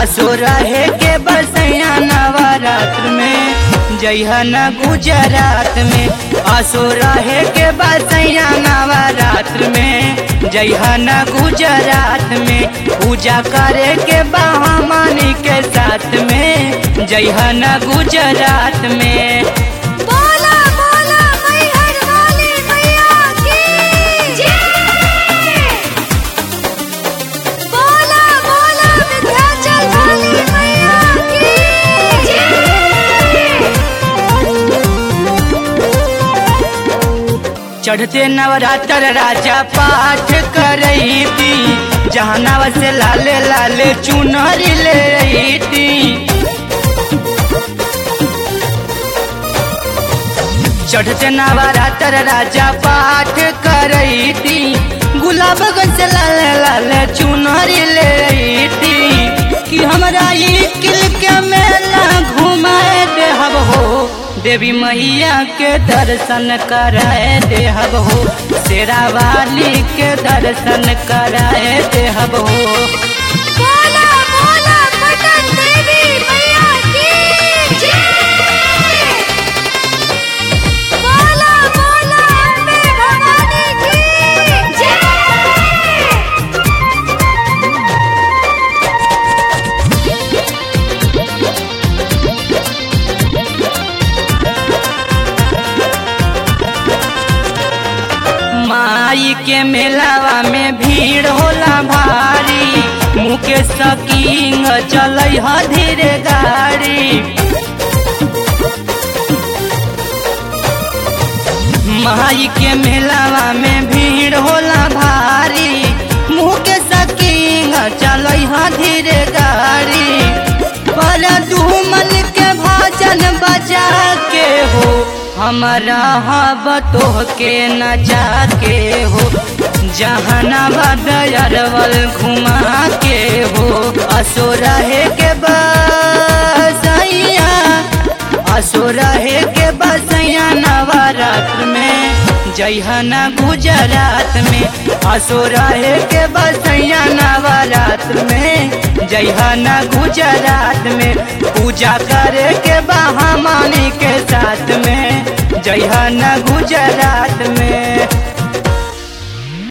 आसो रहे के बसैया नवरात्र में जइहा न गुजरात में। आसो रहे के बसैया नवरात्र में जइहा न गुजरात में। पूजा करे के बहामानी के साथ में जइहा न गुजरात में। बोला बोला मैहर वाली मैया की जय। बोला बोला विंध्याचल वाली मैया की जय। चढ़ते नवरात्र राजा पाठ करैती जहनावा से लाले लाले चुनरी लेती। चढ़ते नवरात्र राजा पाठ करैती गुलाबगंज से लाले लाले चुनरी लेती। कि हमरा ई किल के मेला घुमाए देहब हो देवी मैया के दर्शन कराए देहब हो। शेरा वाली के दर्शन कराए देहब हो। बोला बोला पटन देवी मैया की जय। बोला बोला अम्बे भवानी की जय। माई के मेलावा में भीड़ होला भारी मुकेश किंग चलै ह धीरे गाड़ी। माई के मेलावा में भीड़ होला भारी मुकेश किंग चलै ह धीरे गाड़ी। पर धूमन के भजन बजा के हो हमारा हब तो के न जाके हो। जहानाबाद अरवल घुमा के हो। आसो रहे के बसैया आसो रहे के बसैया नवरात्र में जइहा न गुजरात में। आसो रहे के बसैया नवरात्र में जइहा न गुजरात में। पूजा करे के बहामानी के साथ में जइहा न गुजरात।